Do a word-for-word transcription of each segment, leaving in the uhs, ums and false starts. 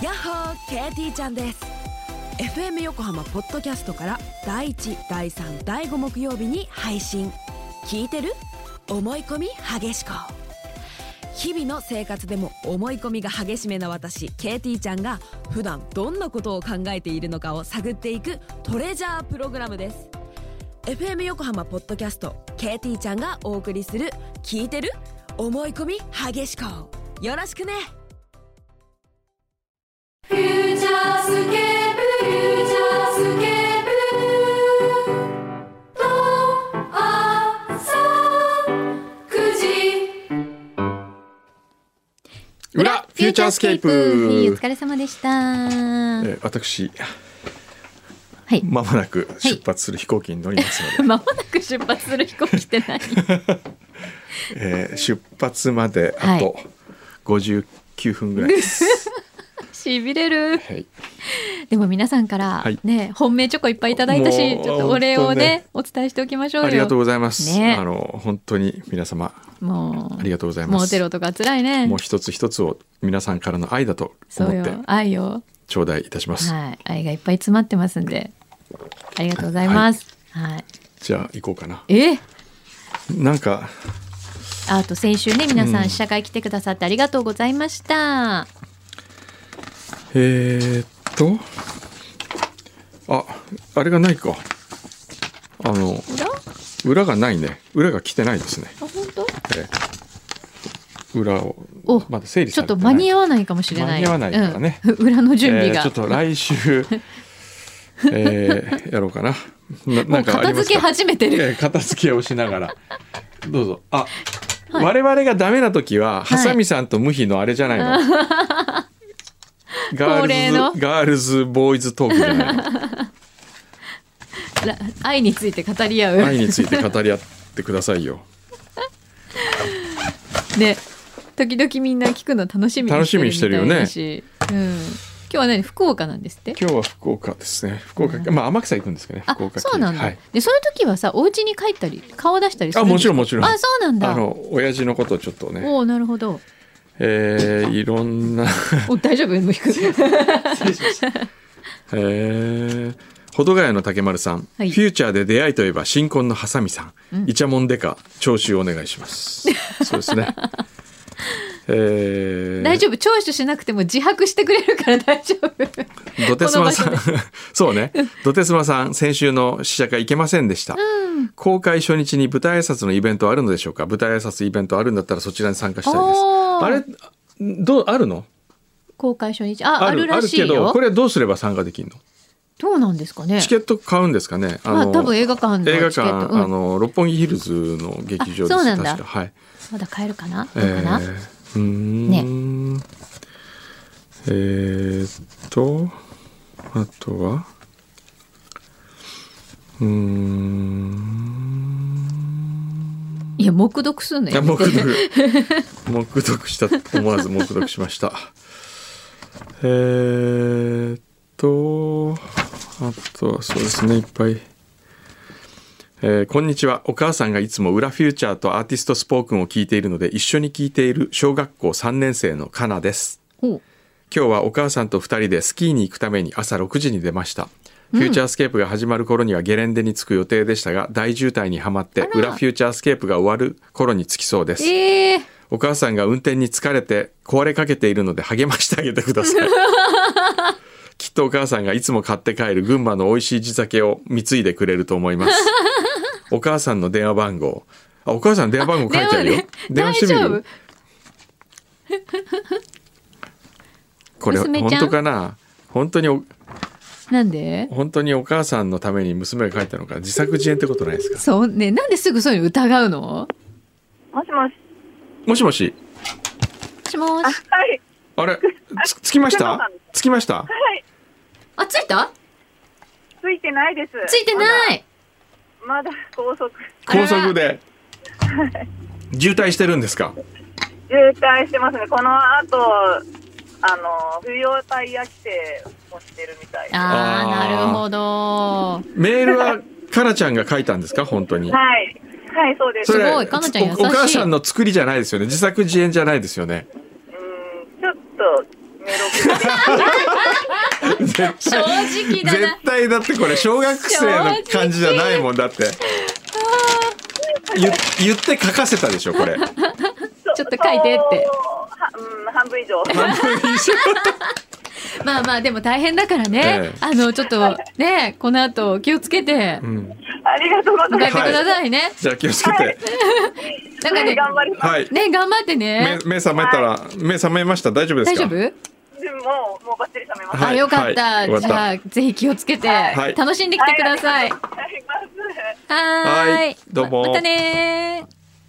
やっほー ケーティー ちゃんです。 エフエム 横浜ポッドキャストからだいいち、だいさん、だいご木曜日に配信。聞いてる？思い込み激しこ。日々の生活でも思い込みが激しめな私 ケーティー ちゃんが普段どんなことを考えているのかを探っていくトレジャープログラムです。 エフエム 横浜ポッドキャスト ケーティー ちゃんがお送りする聞いてる？思い込み激しこ。よろしくね。 フューチャースケープ、フューチャースケープと朝くじ裏フューチャースケープ。 お疲れ様でした。 えー、私はい、 間もなく出発する飛行機に乗りますので、 間もなく出発する飛行機って何？ えー、出発まであとごじゅうきゅうふんぐらいです。 しびれる、 はい、 でも皆さんからね、はい、本命チョコいっぱいいただいたし、ちょっとお礼を ね, ねお伝えしておきましょうよ。 ありがとうございます、 ね、 あの本当に皆様もうありがとうございます。 モテロとか辛いね。 もう一つ一つを皆さんからの愛だと思ってそうよ、愛を頂戴いたします、 はい、愛がいっぱい詰まってますんでありがとうございます、はいはい、 じゃあ行こうかな。 えなんかあと先週ね皆さん試写会来てくださってありがとうございました、 うん、えー、っとああれがないか。あの 裏? 裏がないね。裏が来てないですね。 あ、本当？ えー、裏をまだ整理されてない。 ちょっと間に合わないかもしれない。 間に合わないからね、 うん、裏の準備が、 えー、ちょっと来週えー、やろうかな。ななんかありますか？ 片付け始めてる、 えー、片付けをしながらどうぞ。あ、はい、我々がダメな時はハサミさんとムヒのあれじゃないの、はい、ガールズガールズボーイズトークじゃないの愛について語り合う。 愛について語り合ってくださいよね、時々みんな聞くの楽しみにしてるみたいだし、楽しみにしてるよね、うん、今日は何福岡なんですって。 今日は福岡ですね。福岡、うん、まあ天草行くんですかね。福岡。 そうなんだ、はい、でそういう時はさお家に帰ったり顔出したりするんですか？ あ、もちろんもちろん。 あ、そうなんだ。 あの親父のことをちょっとね。 お、なるほど。 えー、いろんなお、大丈夫？もう失礼しましたえー、保土ヶ谷の竹丸さん、はい、フューチャーで出会いといえば新婚のハサミさん、うん、イチャモンデカ聴取お願いしますそうですねえー、 大丈夫、聴取しなくても自白してくれるから大丈夫ドテスマさんそうね、ドテスマさん先週の試写会行けませんでした、うん、公開初日に舞台挨拶のイベントあるのでしょうか。舞台挨拶イベントあるんだったらそちらに参加したいです。あれどうあるの？公開初日 あ, あ, るあるらしいよ。あるけどこれどうすれば参加できるの？ どうなんですかね。 チケット買うんですかね。 あの、まあ、多分映画館のチケット、 映画館、うん、あの六本木ヒルズの劇場です。 そうなんだ。 確か、はい、 まだ買えるかな、どうかな、えー、 うーんね。えー、っとあとはうーんいや黙読すんのよ。 黙読黙読した思わず黙読しましたえーっとあとはそうですね、いっぱい、えー、こんにちは。お母さんがいつも裏フューチャーとアーティストスポークンを聞いているので一緒に聞いている小学校さんねん生のかなです。今日はお母さんとふたりでスキーに行くために朝ろくじに出ました。フューチャースケープが始まる頃にはゲレンデに着く予定でしたが大渋滞にはまって裏フューチャースケープが終わる頃に着きそうです、えー、お母さんが運転に疲れて壊れかけているので励ましてあげてくださいきっとお母さんがいつも買って帰る群馬の美味しい地酒を貢いでくれると思いますお母さんの電話番号、あ、お母さん電話番号書いてあるよ。電話してみるこれ本当かな。本当におなんで本当にお母さんのために娘が書いたのか。自作自演ってことないですか。 そうね、なんですぐそういうの疑うの。 もしもしもしもしもしもし。 あ、はい、 あれつ着きました着きました。はい、 あ、着いた。 ついてないです。 ついてない。 まだ高速高速で渋滞してるんですか。 渋滞してますね。この後あの冬用タイヤ規制をしてるみたいです。 ああ、なるほど。 メールはかなちゃんが書いたんですか。本当に。 はいはい、そうです。 すごい、かなちゃん優しい。 お母さんの作りじゃないですよね。自作自演じゃないですよね。 うーん、ちょっとメロク絶対正直だな。 絶対だってこれ小学生の感じじゃないもんだって言, 言って書かせたでしょこれ。 ちょっと書いてっては、うん、半分以上。 半分以上まあまあでも大変だからね、 ええあのちょっとねこの後気をつけてうん、 ありがとうございます。 向かってくださいね、 じゃあ気をつけて、 なんかね頑張ります。 はい、 ね頑張ってね目目覚めたら、目覚めました？大丈夫ですか？ 大丈夫、 でももうバッチリ冷めました。 はいあよかった、 はいよかったじゃあぜひ気をつけて、 はい楽しんできてください。はあります。 ーいはいどうもままたね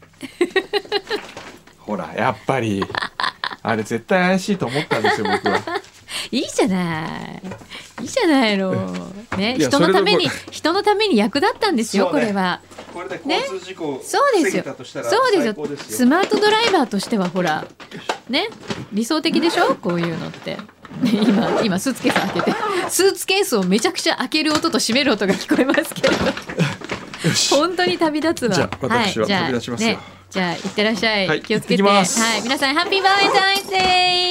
ほらやっぱりあれ絶対怪しいと思ったんですよ僕は。 いいじゃないいいじゃないのね、 いや人のためにそれで人のために役立ったんですよ、 そうねこれは。 これでね交通事故をそうですよそうですよスマートドライバーとしてはほらね理想的でしょこういうのって今今スーツケース開けてスーツケースをめちゃくちゃ開ける音と閉める音が聞こえますけれどよし本当に旅立つわ。 じゃあ私はじゃあ旅立ちますよねじゃあ行ってらっしゃい、 はい気をつけて行ってきますはい皆さんハッピーバレンタインデー